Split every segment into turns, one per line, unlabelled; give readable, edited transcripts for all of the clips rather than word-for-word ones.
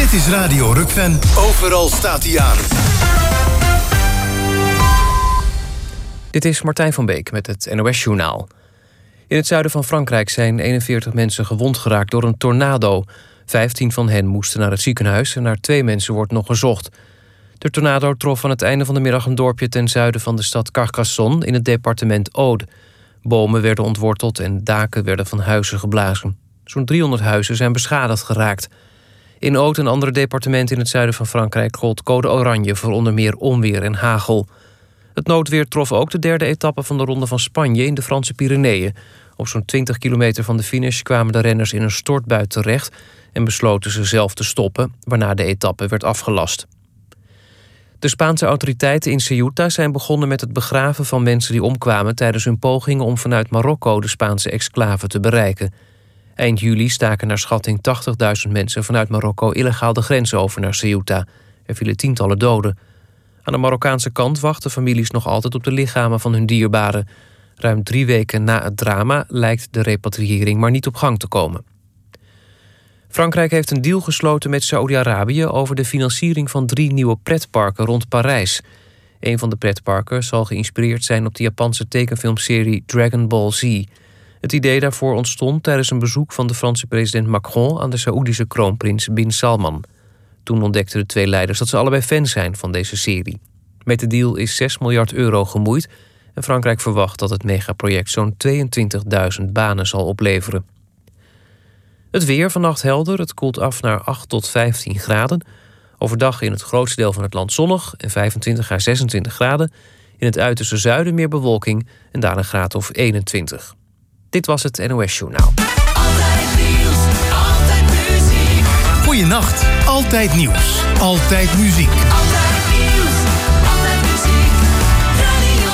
Dit is Radio Rukven. Overal staat hij aan.
Dit is Martijn van Beek met het NOS-journaal. In het zuiden van Frankrijk zijn 41 mensen gewond geraakt door een tornado. 15 van hen moesten naar het ziekenhuis en naar 2 mensen wordt nog gezocht. De tornado trof aan het einde van de middag een dorpje ten zuiden van de stad Carcassonne in het departement Aude. Bomen werden ontworteld en daken werden van huizen geblazen. Zo'n 300 huizen zijn beschadigd geraakt. In Aude en andere departementen in het zuiden van Frankrijk gold code oranje voor onder meer onweer en hagel. Het noodweer trof ook de derde etappe van de Ronde van Spanje in de Franse Pyreneeën. Op zo'n 20 kilometer van de finish kwamen de renners in een stortbui terecht en besloten ze zelf te stoppen, waarna de etappe werd afgelast. De Spaanse autoriteiten in Ceuta zijn begonnen met het begraven van mensen die omkwamen tijdens hun pogingen om vanuit Marokko de Spaanse exclave te bereiken. Eind juli staken naar schatting 80.000 mensen vanuit Marokko illegaal de grens over naar Ceuta. Er vielen tientallen doden. Aan de Marokkaanse kant wachten families nog altijd op de lichamen van hun dierbaren. Ruim 3 weken na het drama lijkt de repatriëring maar niet op gang te komen. Frankrijk heeft een deal gesloten met Saoedi-Arabië over de financiering van 3 nieuwe pretparken rond Parijs. Een van de pretparken zal geïnspireerd zijn op de Japanse tekenfilmserie Dragon Ball Z. Het idee daarvoor ontstond tijdens een bezoek van de Franse president Macron aan de Saoedische kroonprins Bin Salman. Toen ontdekten de 2 leiders dat ze allebei fan zijn van deze serie. Met de deal is 6 miljard euro gemoeid en Frankrijk verwacht dat het megaproject zo'n 22.000 banen zal opleveren. Het weer vannacht helder, het koelt af naar 8 tot 15 graden. Overdag in het grootste deel van het land zonnig en 25 à 26 graden. In het uiterste zuiden meer bewolking en daar een graad of 21. Dit was het NOS-journaal.
Altijd nieuws, altijd muziek.
Goeienacht, altijd nieuws, altijd muziek.
Altijd nieuws, altijd muziek. Radio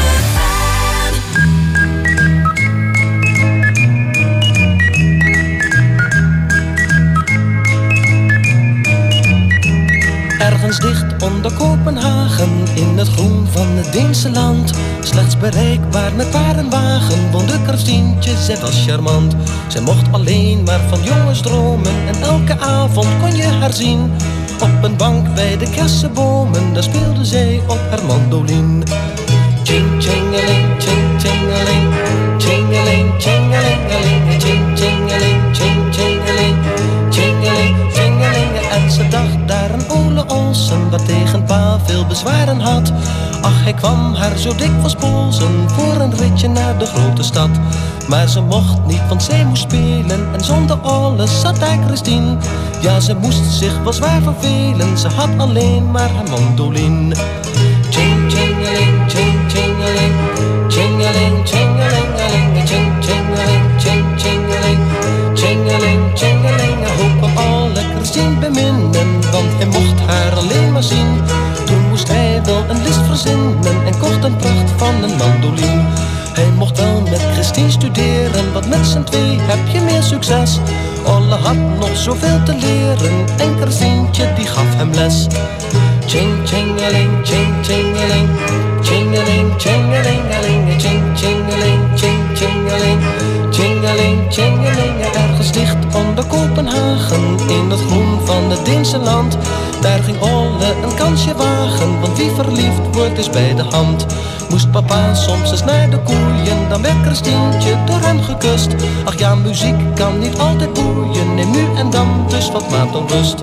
Ergens dicht onder Kopenhagen, in het groen van het Deense land, slechts bereikbaar met paardenwagen, woonde Christientje, zij was charmant. Zij mocht alleen maar van jongens dromen en elke avond kon je haar zien. Op een bank bij de kersenbomen, daar speelde zij op haar mandoline. Ching, chingeling, ching, chingeling, chingeling, chingelingeling, ching, chingeling, ching, chingeling, chingeling, chingeling. En ze dacht daar een Ole Olsen, wat tegen pa veel bezwaren had. Ach, hij kwam haar zo dikwijls polsen voor een ritje naar de grote stad. Maar ze mocht niet, want zij moest spelen en zonder alles zat daar Christine. Ja, ze moest zich wel zwaar vervelen, ze had alleen maar haar mandoline. Ching, chingeling, ching, chingeling, chingeling, chingelingeling, ching, chingeling, ching, chingeling, chingeling, chingeling. Hij kon alle Christine beminnen, want hij mocht haar alleen maar zien. Toen moest hij wel een list verzinnen en kocht een pracht van een mandoline. Hij mocht wel met Christine studeren, want met z'n twee heb je meer succes. Olle had nog zoveel te leren en Christientje die gaf hem les. Ching, chingeling, ching, chingeling, chingeling, chingelingeling, ching, chingeling, ching, chingeling, chingeling, chingeling. Ergens dicht onder Kopenhagen, in het groen van het Deense land, daar ging Olle een kansje wagen, want wie verliefd wordt is bij de hand. Moest papa soms eens naar de koeien, dan werd Christientje door hem gekust. Ach ja, muziek kan niet altijd boeien, neem nu en dan dus wat maat onrust.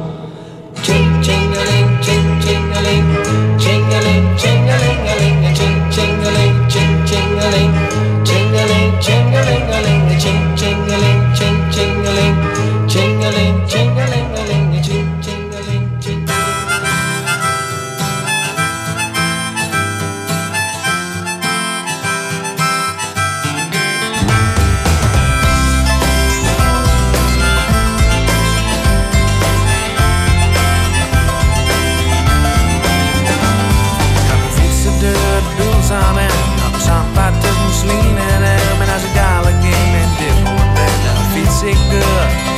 Ching, chingeling, ching, chingeling, chingeling, chingelingeling, ching, chingeling, ching, chingeling, chingeling, chingelingeling, ching, chingeling, ching, chingeling, chingeling, chingelingeling, ching, chingeling, ching.
Samen op zandpad tussen Slien en Elm. En als ik dadelijk in ben, dit voor ben, dan fiets ik door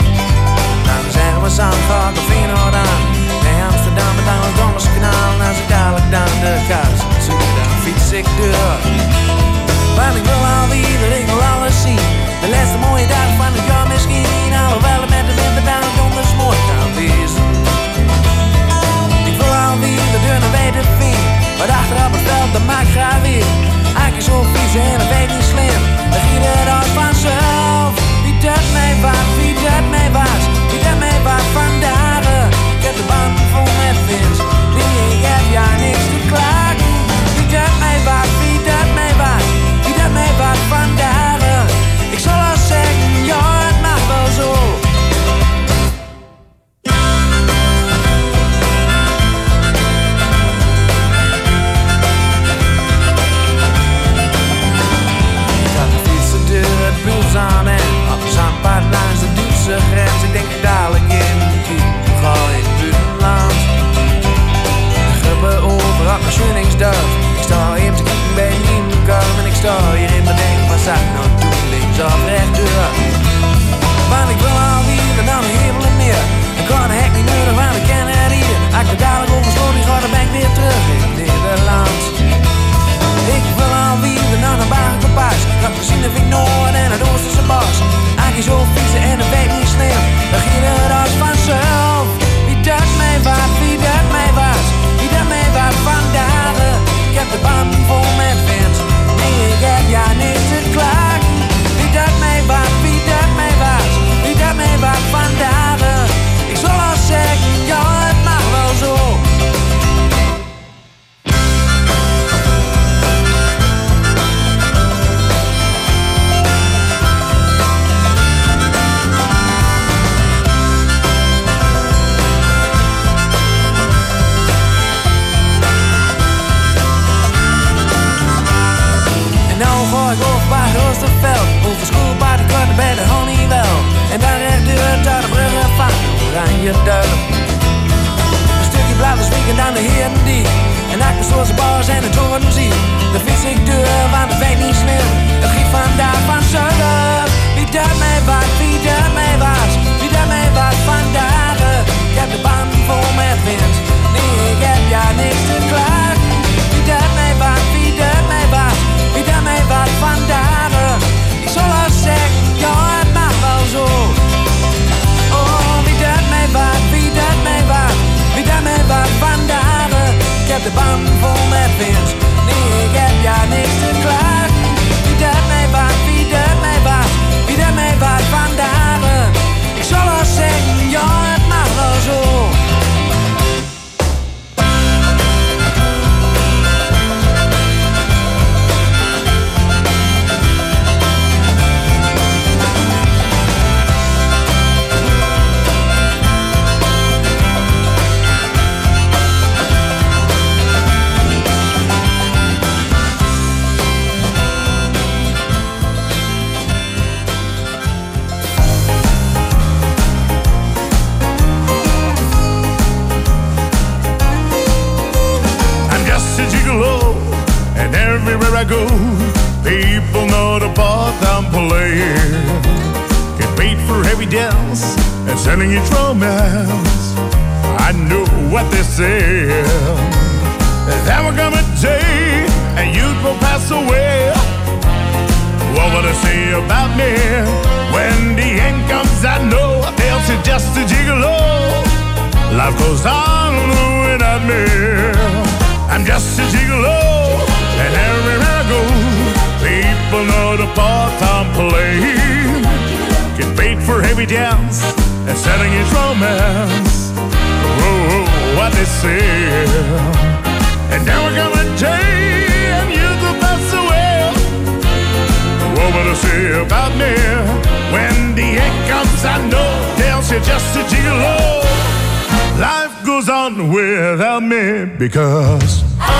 I go, people know the part I'm playing. Get paid for every dance and selling each romance. I know what they say. There will come a day and youth will pass away. What will they say about me? When the end comes, I know they'll say just a gigolo. Life goes on without me. I'm just a gigolo, and everywhere I go, people know the part I'm playing. Get paid for every dance and selling each romance. Oh, what they say. And now we're gonna day and youth will pass away. What will they say about me? When the end comes, I know they'll say just a gigolo. Life goes on without me because I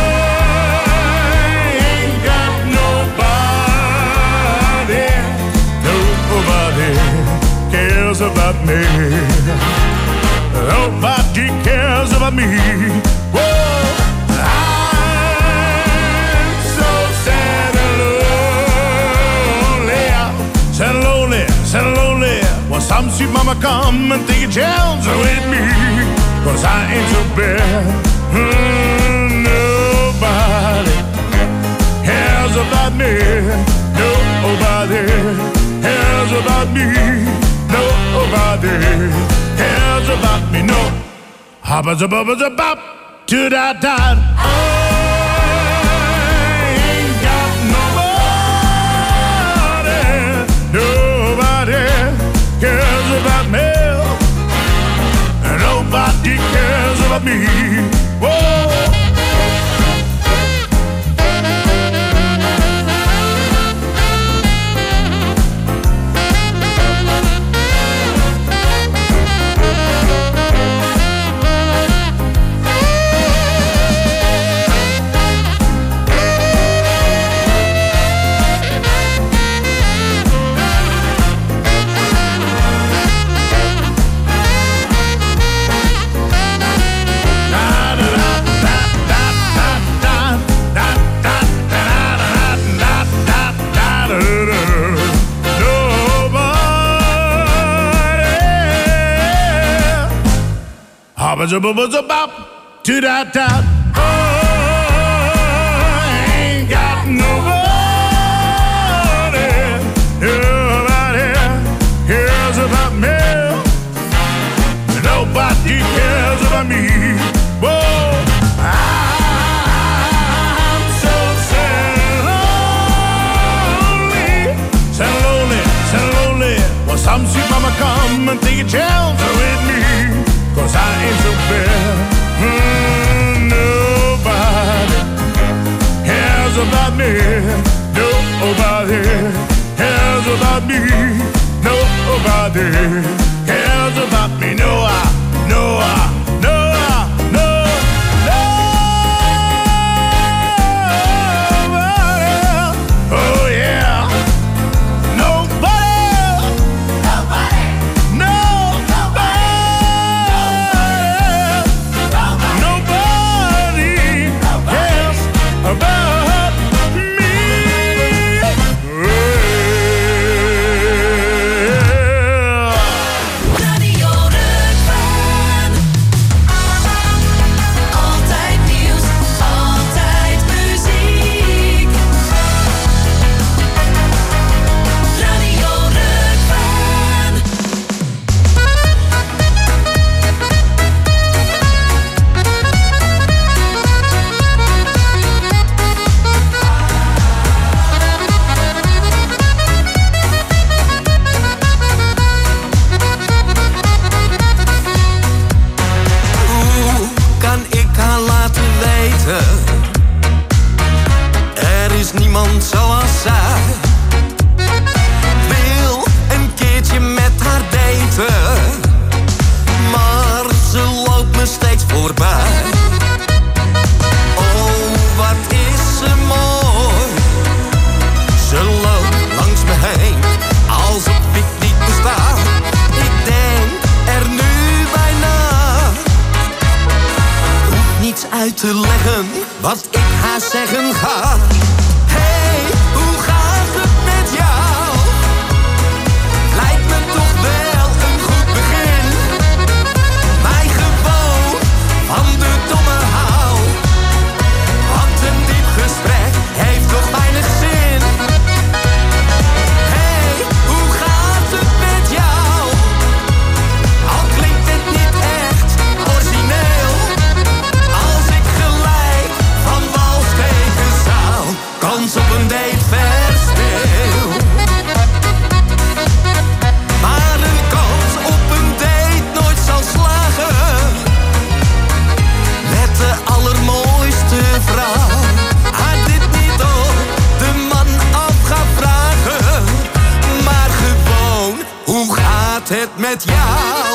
ain't got nobody. Nobody cares about me. Nobody cares about me. Whoa, I'm so sad and lonely. Sad and lonely, sad and lonely. Well, some sweet mama come and take a chance with me, 'cause I ain't so bad. Nobody cares about me. Nobody cares about me. Nobody cares about me. No. Hubba bubba bop to that dot. I ain't got nobody. Nobody cares about me. Nobody cares about me. Whoa. Bubba bop to that dot. Oh, I ain't got nobody. Nobody cares about me. Nobody cares about me. Whoa, I'm so sad lonely, sad lonely, sad lonely. Well, some sweet mama come and take a chance with me, 'cause I ain't so bad. Nobody cares about me. Nobody cares about me. Nobody cares about me. No, no, no, no, nobody. Oh yeah, nobody. Nobody. No. About me.
Radio Rukvan. Altijd nieuws, altijd muziek. Radio Rukvan.
Kan ik haar laten weten? Er is niemand zoals zij. Wil een keertje met haar daten, maar ze loopt me steeds voorbij. Oh, wat is ze mooi. Ze loopt langs me heen, alsof ik niet besta. Ik denk er nu bij na. Hoeft niets uit te leggen wat ik haar zeggen ga.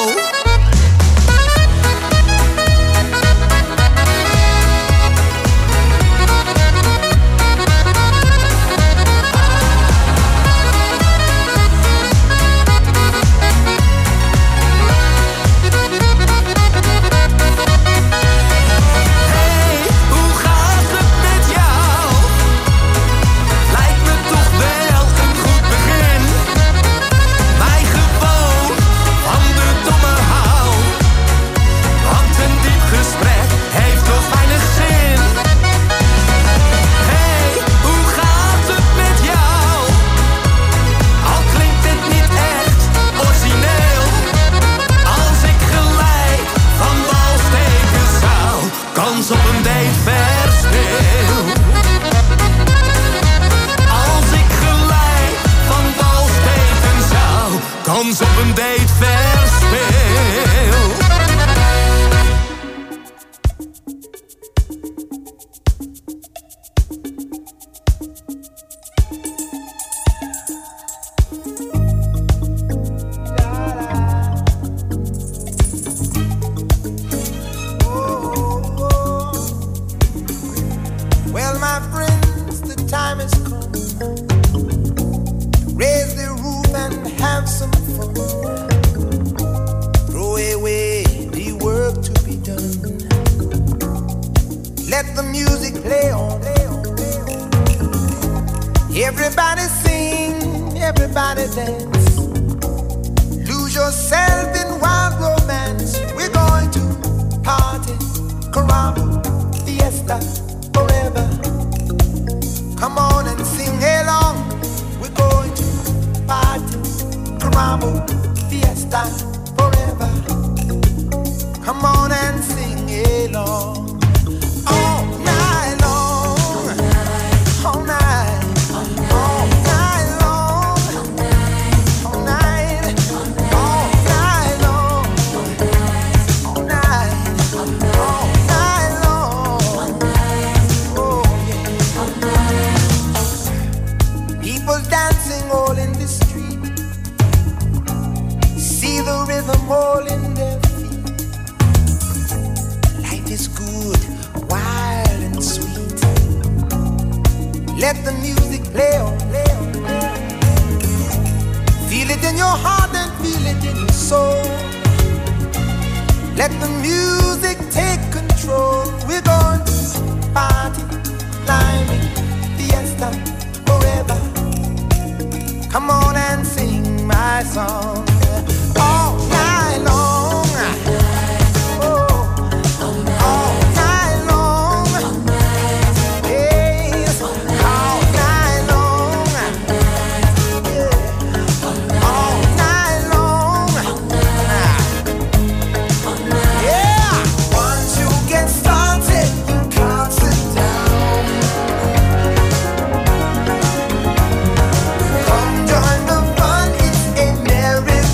Come join the fun, it's a merry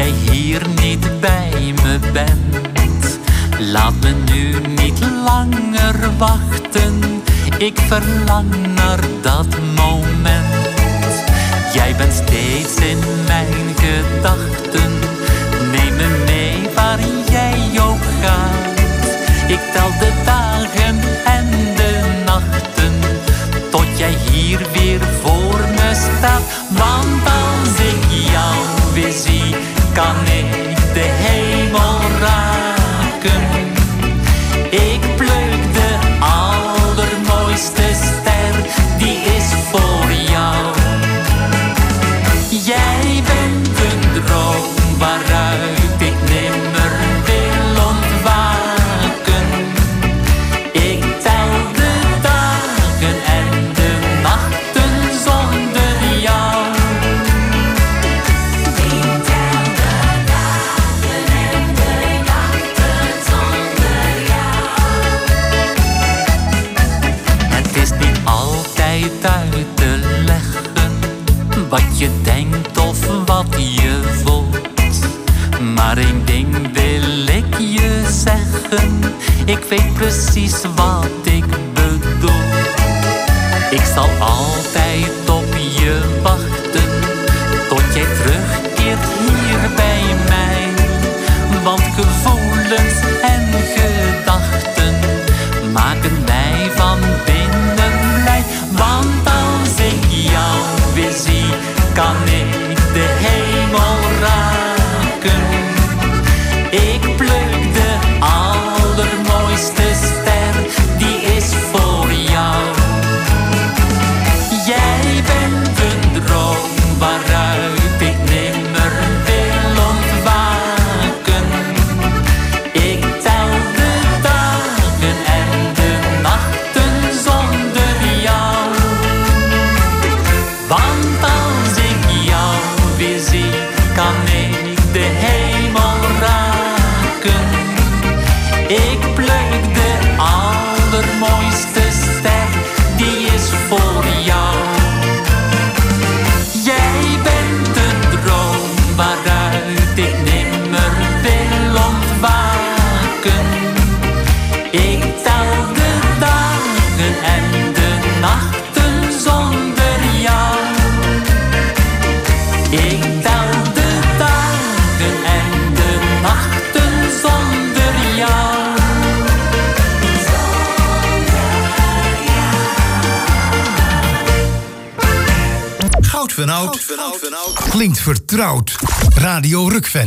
jij hier niet bij me bent. Laat me nu niet langer wachten, ik verlang naar dat moment. Jij bent steeds in mijn gedachten, neem me mee waar jij ook gaat. Ik tel de dagen en de nachten, tot jij hier weer voor me staat. Want als ik jou weer zie, kan ik de hemel raken. Ik pluk de allermooiste ster, die is voor jou. Jij bent een droom waaruit ik nimmer wil ontwaken. Ik tel de dagen en de nachten zonder jou. Ik tel de dagen en de nachten zonder jou. Het is niet altijd uit te leggen wat je denkt of wat je voelt. Maar één ding wil ik je zeggen, ik weet precies wat ik bedoel. Ik zal altijd op je wachten, tot jij terugkeert hier bij mij. Want gevoelens en gedachten maken mij van binnen blij. Want als ik jou weer zie, kan ik de hemel raken. Ik pluk de allermooiste ster, die is voor jou. Jij bent een droom waaruit ik nimmer wil ontwaken. Ik tel de dagen en de nachten zonder jou. Want als ik jou weer zie, kan ik de hemel raken. Ik pluk de allermooiste ster, die is voor jou. Jij bent een droom waaruit ik nimmer wil ontwaken. Ik tel de dagen en de nachten zonder jou. Ik tel de dagen en de nachten zonder jou.
Goud van Oud klinkt vertrouwd. Radio Rukven.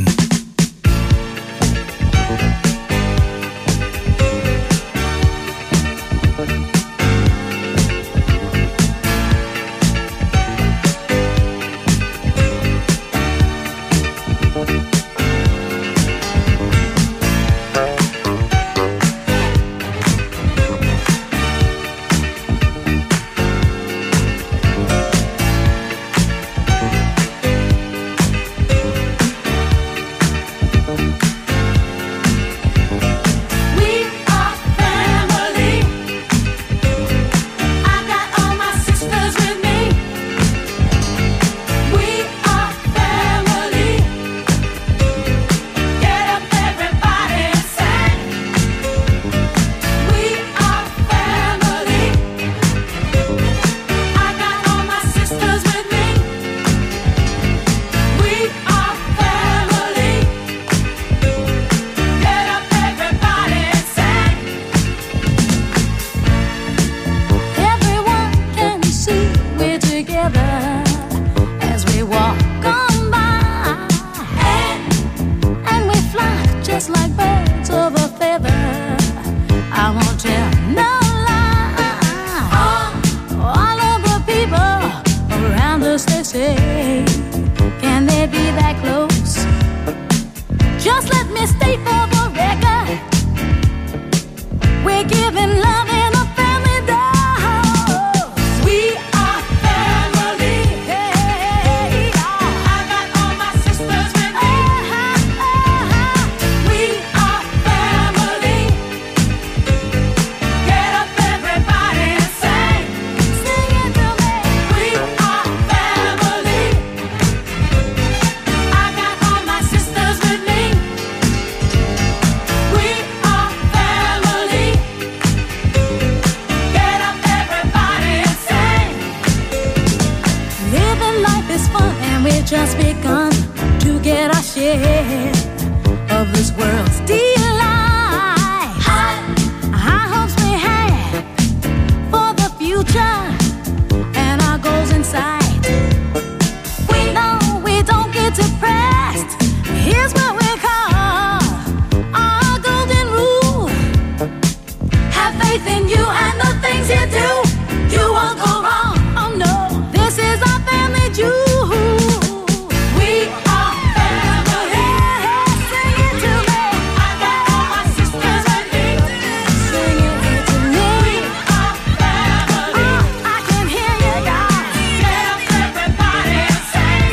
our share of this world's delight. High hopes we had for the future and our goals in sight. We know we don't get depressed. Here's what we call our golden rule. Have faith in you and the things you do. You won't go wrong. Oh no, this is our family jewel. We are family. Sing it to me. I got all my sisters with me. Sing it to me. We are family. I can hear you guys. Get up everybody and sing.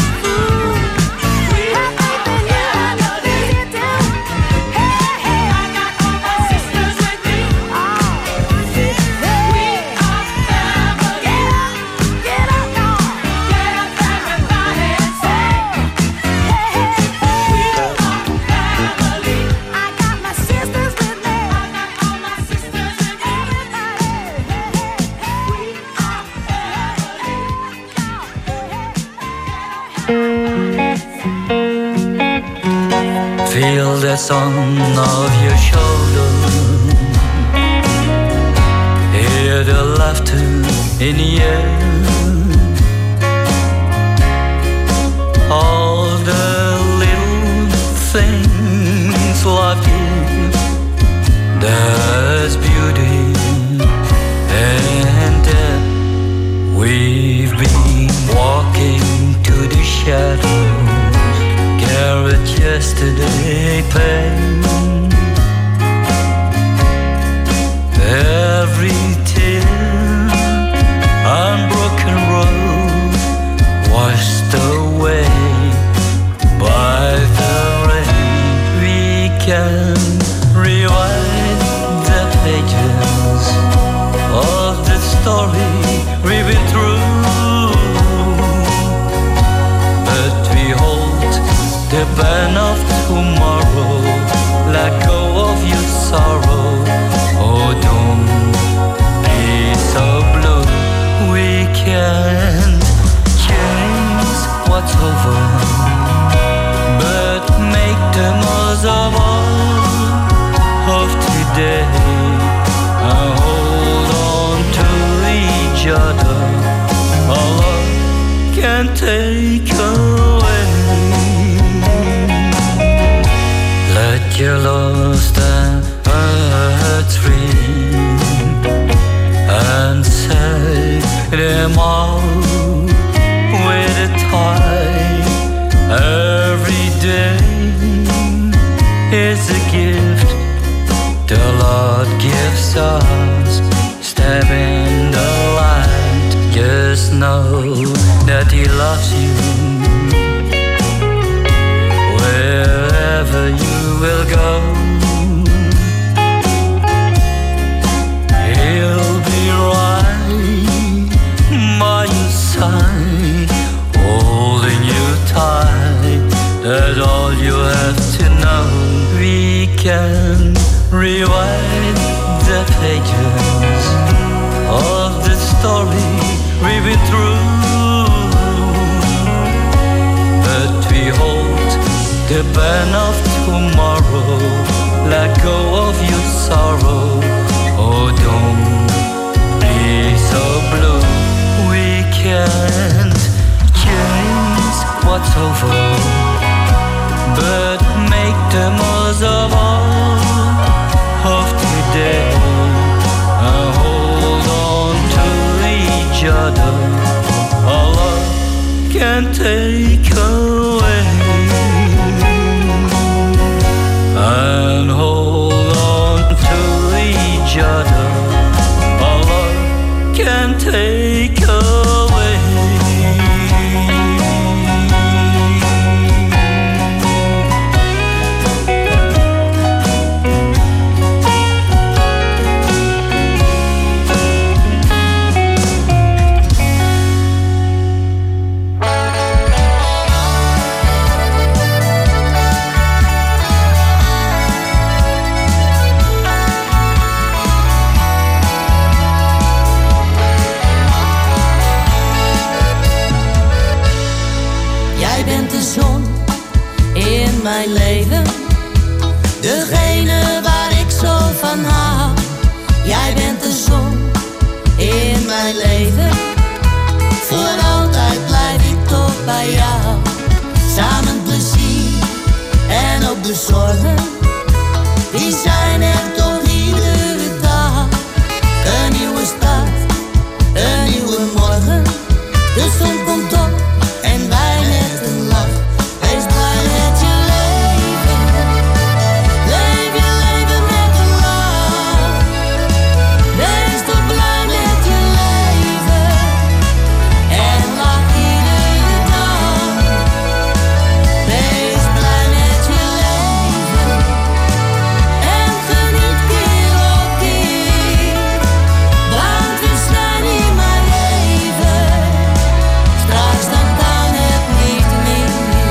We have faith in you and the things you do. Hey, hey. I got all my sisters with me. We are family. Get up, y'all. Get up everybody and sing. Hey, hey. We are family. I got my sisters with me. I got all my sisters with me.
Feel the sun of your shoulder. Hear the laughter in the air. All the little things life gives. There's beauty and depth. We've been walking to the shadows. Carrot yesterday pain. Every tear, unbroken road, washed away by the rain. We can rewrite the pages of the story we've been through, but we hold the pen of tomorrow. Let go of your sorrow. Oh, don't be so blue. We can't change what's over, but make the most of all of today and hold on to each other. All love can take away. Let your love stand free and set them all with a tie. Every day is a gift the Lord gives us. Step in the light. Just know that He loves you. Wherever you will go, He'll be right by your side, holding you tight. That's all you have to know. We can rewrite the pages of the story we've been through, but we hold the pen of tomorrow. Let go of your sorrow. Oh, don't be so blue. We can't change what's over, but make the most of all of today and hold on to each other. All love can take away. And hold on to each other. All love can take away.
mijn leven. Degene waar ik zo van hou. Jij bent de zon in mijn leven. Voor altijd blijf ik toch bij jou. Samen plezier en ook de zorgen. Die zijn er toch iedere dag. Een nieuwe start, een nieuwe morgen. De zon komt op en wij met een lach. Wees blij met je leven. Leef je leven met een lach. Wees toch blij met je leven. En lach iedere dag. Wees blij met je leven. En geniet keer op keer. Want we zijn hier maar even. Straks dan kan het niet meer.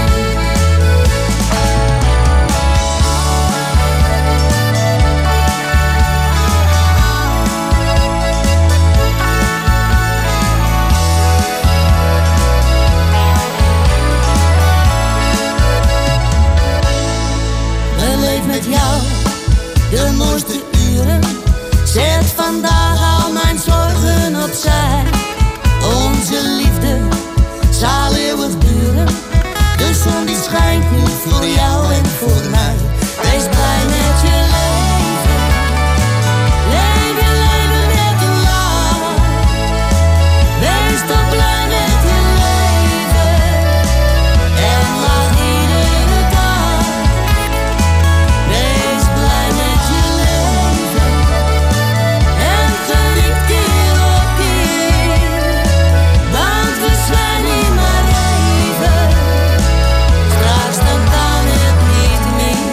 Beleef met jou de mooiste uren. Zet vandaag al mijn zorgen opzij. Onze liefde zal eeuwig duren. De zon die schijnt nu voor jou en voor mij. Wees blij met je leven. Leef je leven met een lach. Wees toch blij met je leven. En lach iedere dag. Wees blij met je leven. En geniet keer op keer. Want we zijn hier maar even. Straks dan kan het niet meer.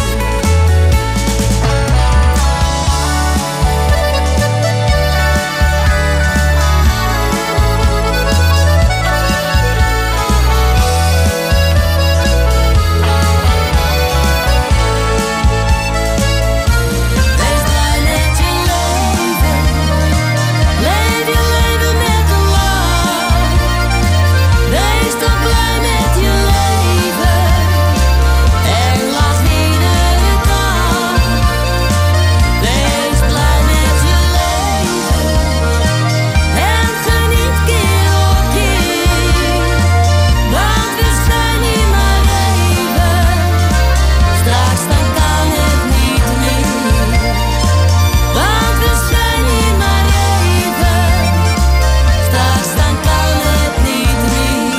Wees blij met je leven. Leef je leven met een lach. Wees toch blij met je leven. En lach iedere dag. Wees blij met je leven. En geniet keer op keer. Want we zijn hier maar even. Straks dan kan het niet meer. Want we zijn hier maar even. Straks dan kan het niet meer.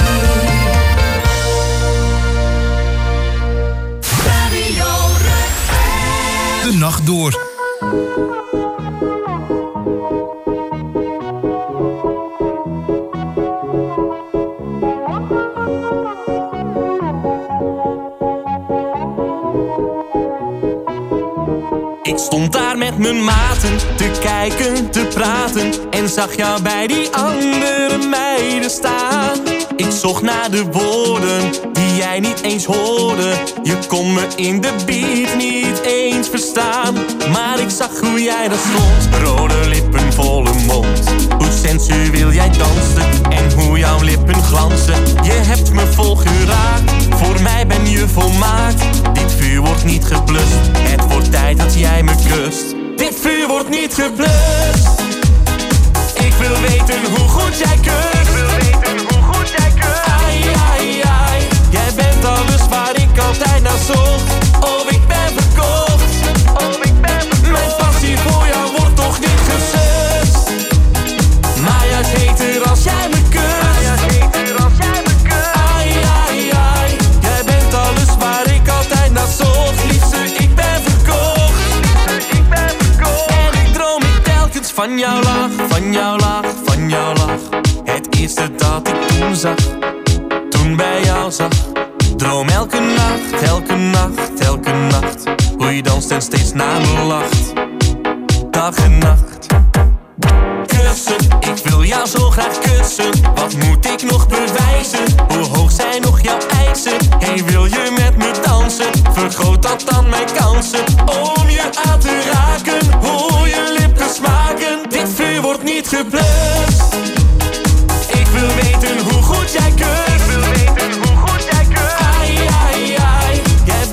Radio Rukven.
De nacht door.
Ik stond daar met mijn maten te kijken, te praten en zag jou bij die andere meiden staan. Ik zocht naar de woorden die jij niet eens hoorde. Je kon me in de beat niet eens verstaan. Maar ik zag hoe jij daar stond, rode lippen, volle mond. Hoe sensueel jij danste en hoe jouw lippen glanzen. Je hebt me vol geraakt, voor mij ben je volmaakt. Dit vuur wordt niet geblust, het wordt tijd dat jij me kust. Dit vuur wordt niet geblust. Ik wil weten hoe goed jij kust. Ai, ai, ai. Jij bent alles waar ik altijd naar zocht. Oh, ik ben verkocht. Mijn passie voor jou wordt toch niet gesust. Maar juist heter als jij me kust. Ai, ai, ai. Jij bent alles waar ik altijd naar zocht. Liefste, ik ben verkocht. En ik droom ik telkens van jouw lach, van jouw lach, van jouw lach. Het eerste dat ik toen zag, toen bij jou zag. Droom elke nacht, elke nacht, elke nacht. Hoe je danst en steeds naar me lacht. Dag en nacht. Kussen, ik wil jou zo graag kussen. Wat moet ik nog bewijzen? Hoe hoog zijn nog jouw eisen? Hey, wil je met me dansen? Vergroot dat dan mijn kansen om je aan te raken. Hoe je lippen smaken. Dit vuur wordt niet geblust. Ik wil weten hoe goed jij kunt. Ai, ai, ai. Jij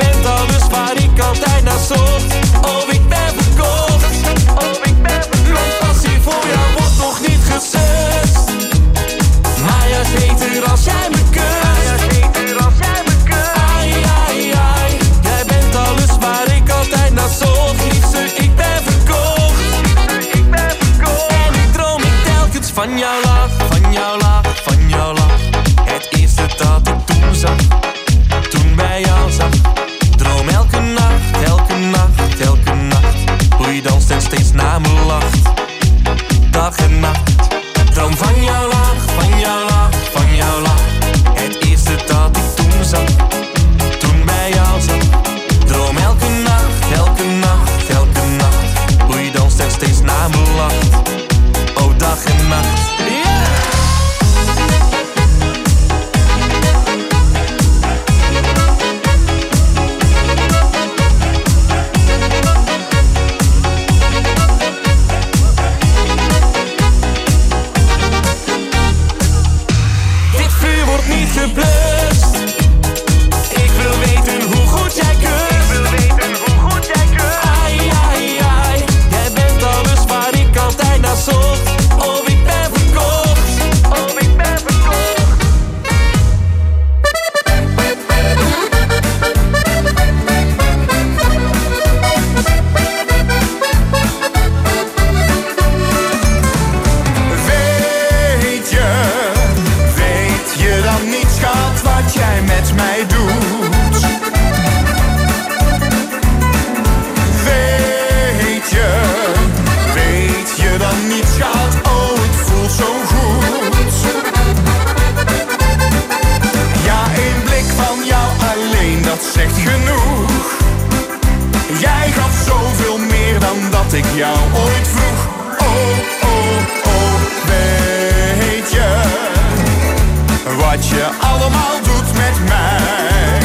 zegt genoeg. Jij gaf zoveel meer dan dat ik jou ooit vroeg. Oh, oh, oh, weet je wat je allemaal doet met mij?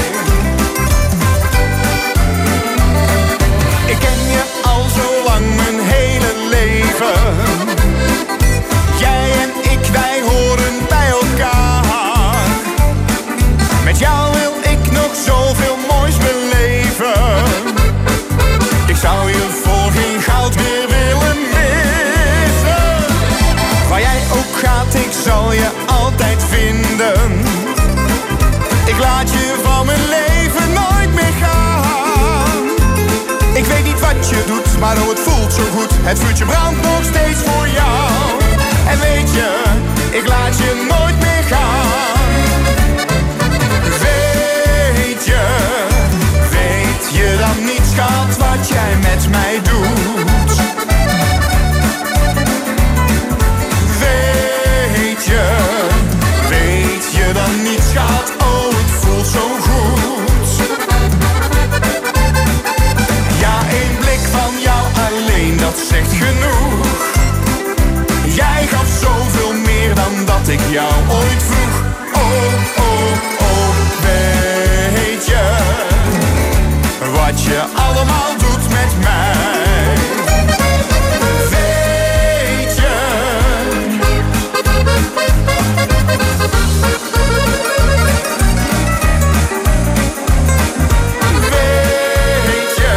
Ik ken je al zo lang, mijn hele leven. Jij en ik, wij horen bij elkaar. Met jou wil ik nog zoveel moois beleven. Ik zou je voor geen goud meer willen missen. Waar jij ook gaat, ik zal je altijd vinden. Ik laat je van mijn leven nooit meer gaan. Ik weet niet wat je doet, maar oh, het voelt zo goed. Het vuurtje brandt nog steeds voor jou. En weet je, ik laat je nooit meer gaan. Weet je dan niet, schat, wat jij met mij doet? Weet je dan niet, schat, oh, het voelt zo goed. Ja, één blik van jou alleen, dat zegt genoeg. Jij gaf zoveel meer dan dat ik jou ooit vroeg. Oh, oh, oh, weet je wat je allemaal doet met mij? Weet je? Weet je?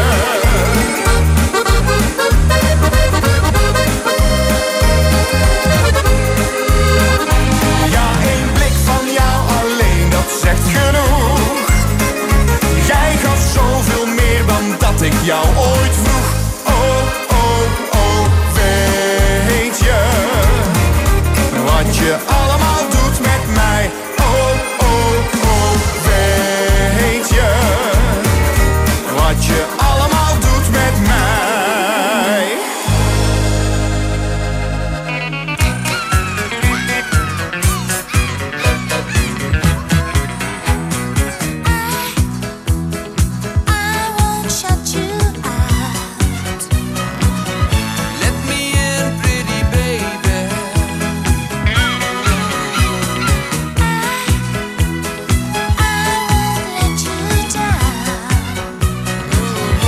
Ja, één blik van jou alleen, dat zegt genoeg. Jij gaf zoveel meer dan dat ik jou ooit vroeg. Oh, oh, oh, weet je wat je allemaal doet met mij? Oh, oh, oh, weet je wat je allemaal doet met mij?
I won't shut you out.
Let me in, pretty baby.
I won't let you down.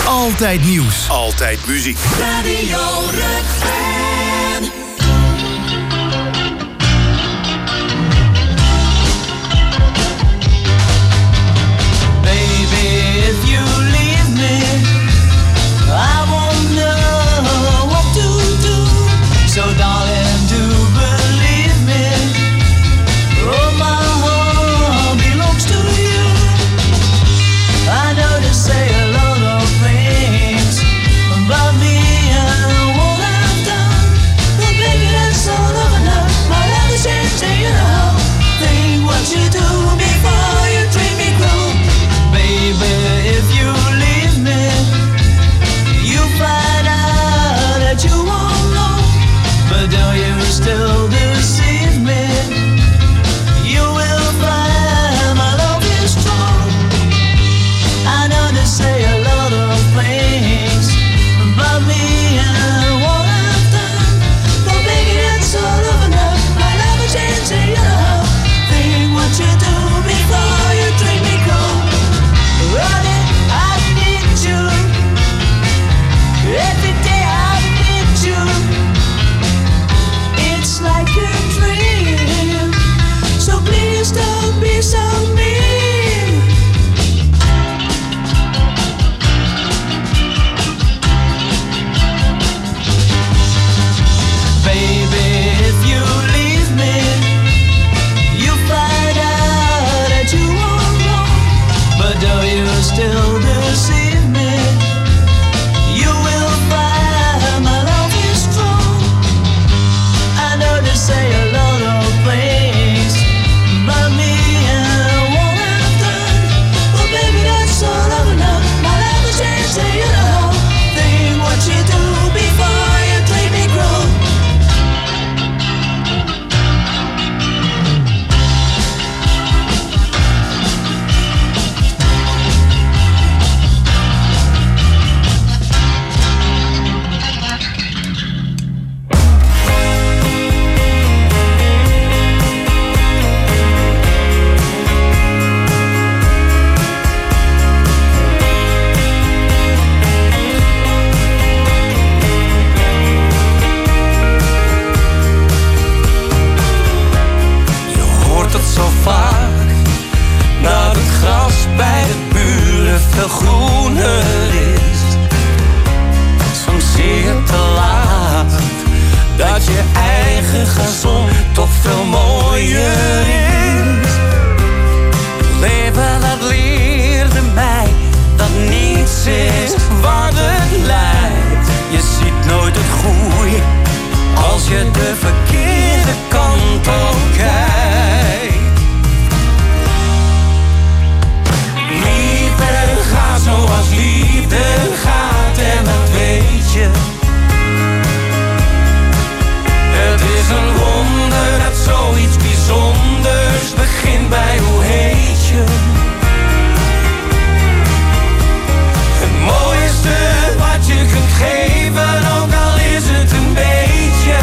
Altijd nieuws. Altijd muziek.
Radio Rutgen.
Baby, if you leave me, I won't know what to do. So darling, do believe me. Oh, my heart belongs to you. I know they say a lot of things about me and what I've done, but baby, that's all of enough. My love is changing, you know. Think what you do before you treat me cruel. Baby, if you leave me, you find out that you won't know. But do you still deceive me? You will find my love is strong. I know they say a lot of things about me and what I've done, but baby, that's all of enough. My love is changing, you know. Think what you do before you treat me cold. Running, I need you. Every day I need you. It's like a dream. So please don't be so mean. Baby, if you leave me, you find out that you won't know. But do you still deceive me? You will find my love is strong. I know they say a lot of things about me and what I've done, but baby, that's all of enough. My love is changing, you know. Think what you do before you treat me cruel. Je hoort het zo vaak, dat het gras bij de buren veel groener is. Soms zie je te laat, dat je eigen gazon toch veel mooier is. Het leven dat leerde mij, dat niets is wat het lijkt. Je ziet nooit het goede, als je de verkeerde kant op kijkt. Liefde gaat zoals liefde gaat en dat weet je. Het is een wonder dat zoiets bijzonders begint bij hoe heet je. Het mooiste wat je kunt geven, ook al is het een beetje.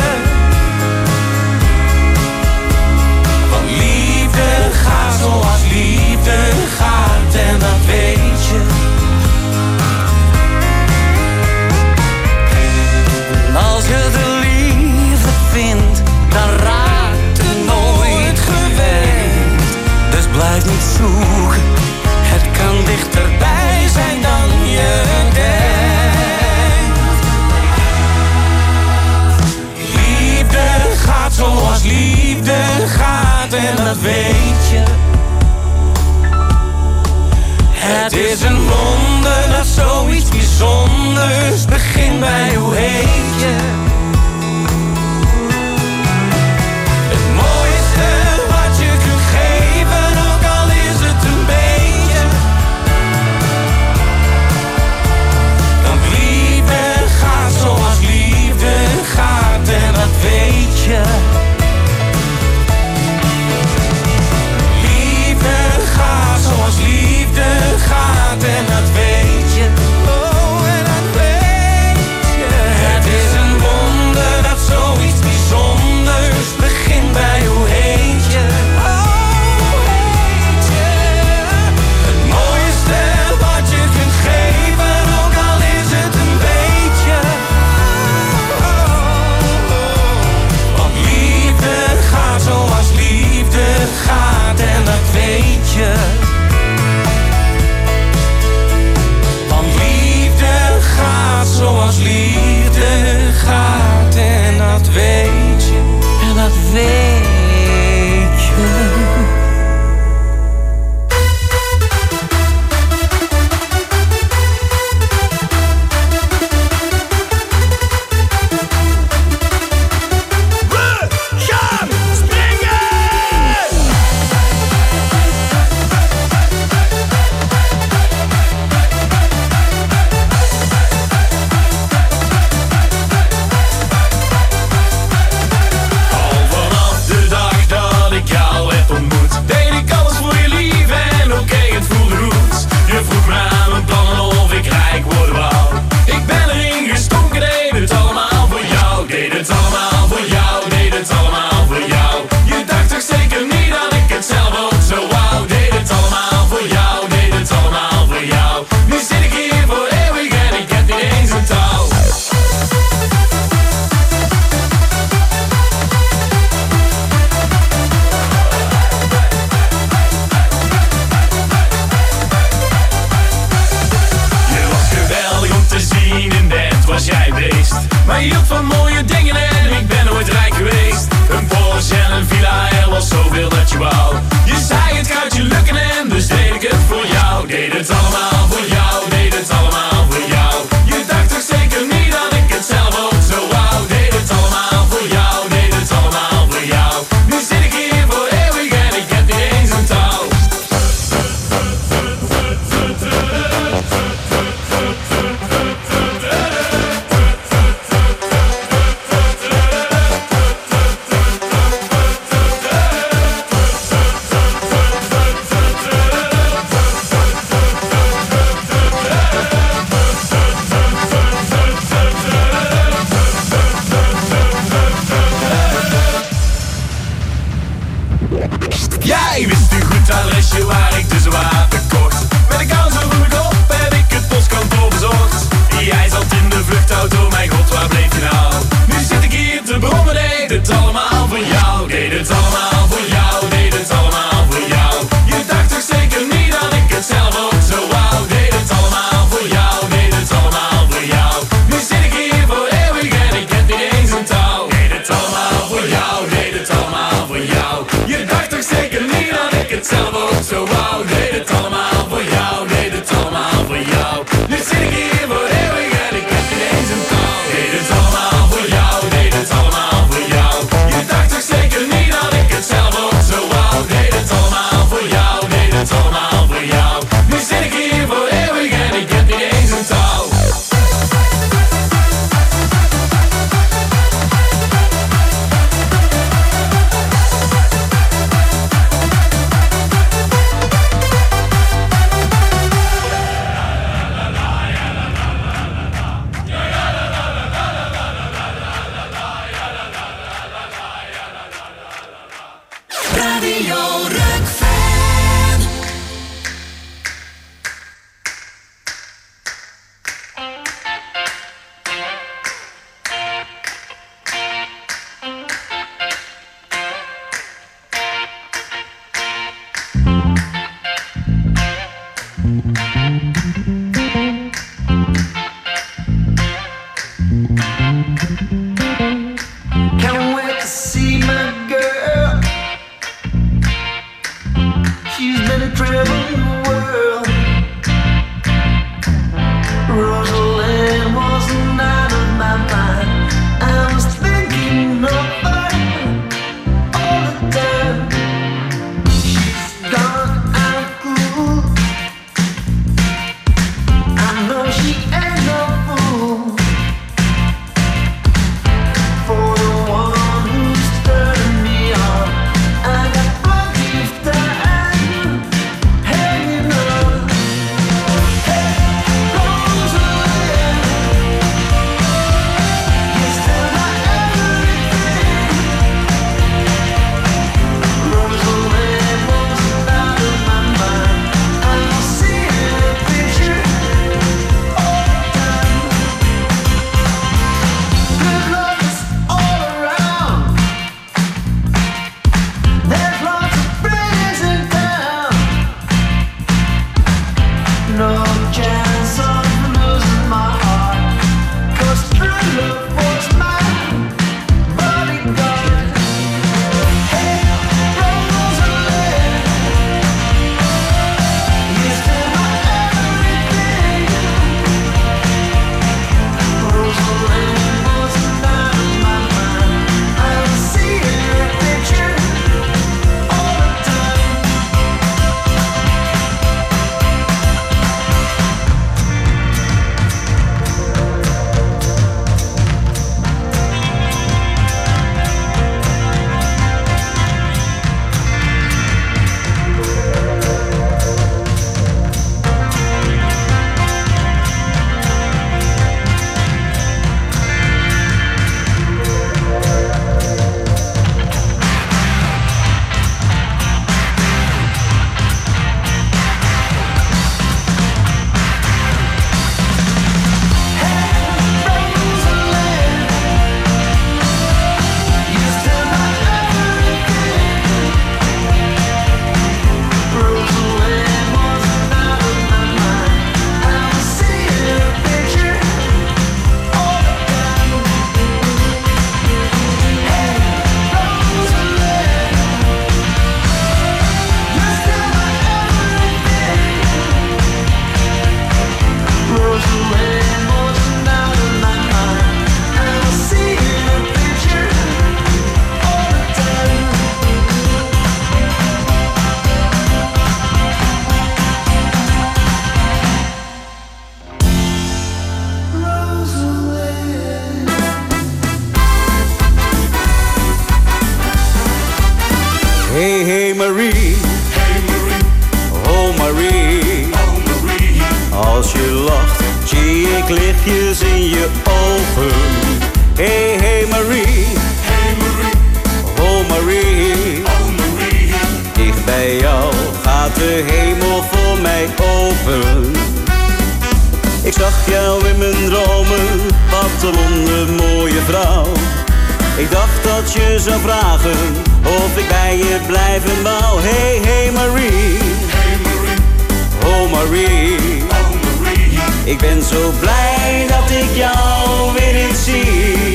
Want liefde gaat zoals liefde gaat en dat weet je. En als je de liefde vindt, dan raakt het nooit gewend. Dus blijf niet zoeken, het kan dichterbij zijn dan je denkt. Liefde gaat zoals liefde gaat en dat weet je. Het is een wonder dat zoiets bijzonders begint bij hoe heet je. Het mooiste wat je kunt geven, ook al is het een beetje. Want liefde gaat zoals liefde gaat en dat weet je. Liefde gaat zoals liefde gaat en dat weet je.
was jij beest. Maar je hield van mooie dingen en ik ben nooit rijk geweest. Een Porsche en een villa, er was zoveel dat je wou. Je zei het gaat je lukken en dus deed ik het voor jou. Deed het allemaal voor jou, deed het allemaal voor jou. Je dacht toch zeker niet dat ik het zelf ook zo wou. Deed het allemaal voor jou, deed het allemaal voor jou. Nu zit ik hier voor eeuwig en ik heb niet eens een touw.
lichtjes in je ogen. Hey, hey Marie,
Hey Marie,
oh Marie,
oh Marie.
dicht bij jou gaat de hemel voor mij open. Ik zag jou in mijn dromen, wat een wondermooie vrouw. Ik dacht dat je zou vragen of ik bij je blijven wou. Hey, hey Marie,
Hey Marie,
oh Marie,
oh Marie.
ik ben zo blij dat ik jou weer eens zie.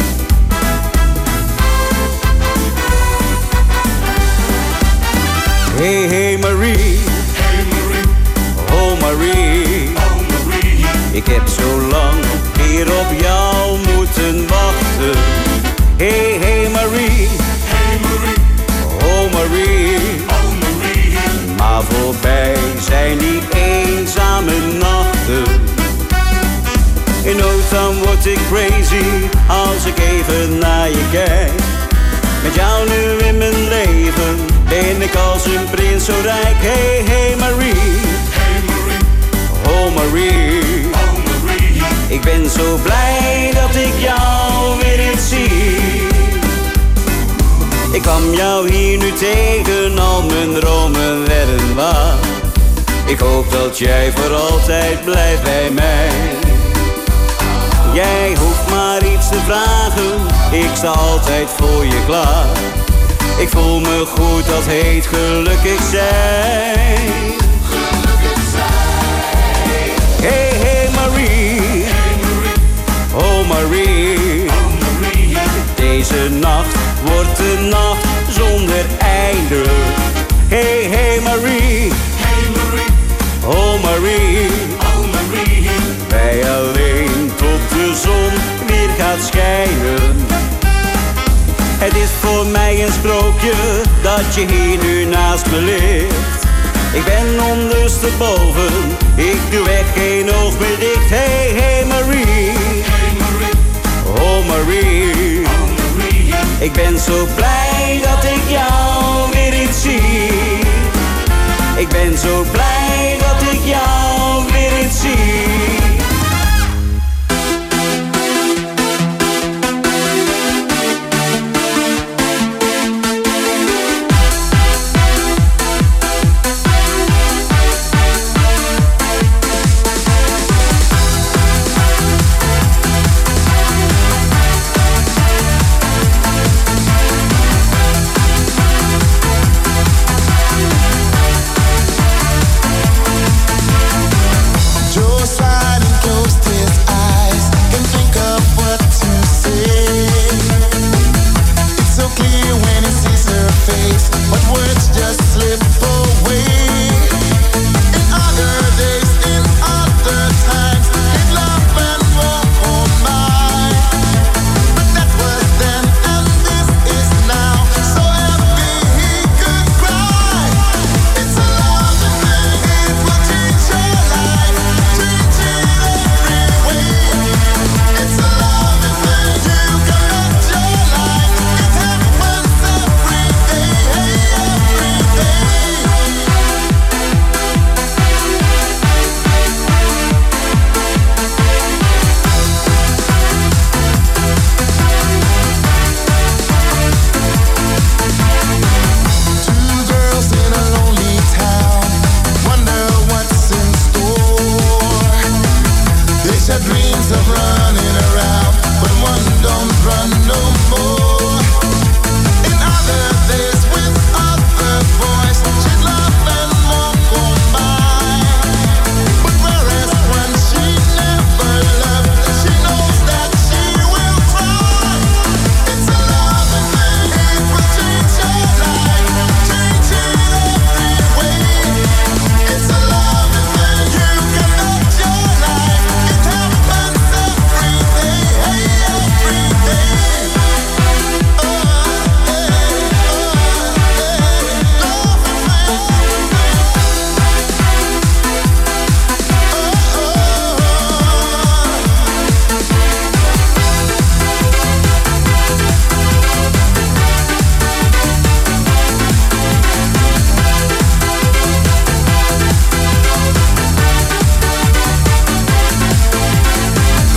Hey, hey Marie,
Hey Marie,
oh Marie,
oh Marie.
ik heb zo lang hier op jou moeten wachten. Hey, hey Marie,
Hey Marie,
oh Marie,
oh Marie.
maar voorbij zijn die eenzame nachten. In no time word ik crazy als ik even naar je kijk. Met jou nu in mijn leven ben ik als een prins zo rijk. Hey, hey Marie,
Hey Marie,
oh Marie,
oh Marie.
ik ben zo blij dat ik jou weer eens zie. Ik kwam jou hier nu tegen, al mijn dromen werden waar. Ik hoop dat jij voor altijd blijft bij mij. Jij hoeft maar iets te vragen, ik sta altijd voor je klaar. Ik voel me goed, dat heet gelukkig zijn. Hey, hey Marie, oh Marie, deze nacht wordt een nacht zonder einde. Hey, hey Marie, oh Marie, wij alleen tot de zon weer gaat schijnen. Het is voor mij een sprookje dat je hier nu naast me ligt. Ik ben ondersteboven, ik doe echt geen oog meer dicht. Hey, hey Marie, oh Marie, ik ben zo blij dat ik jou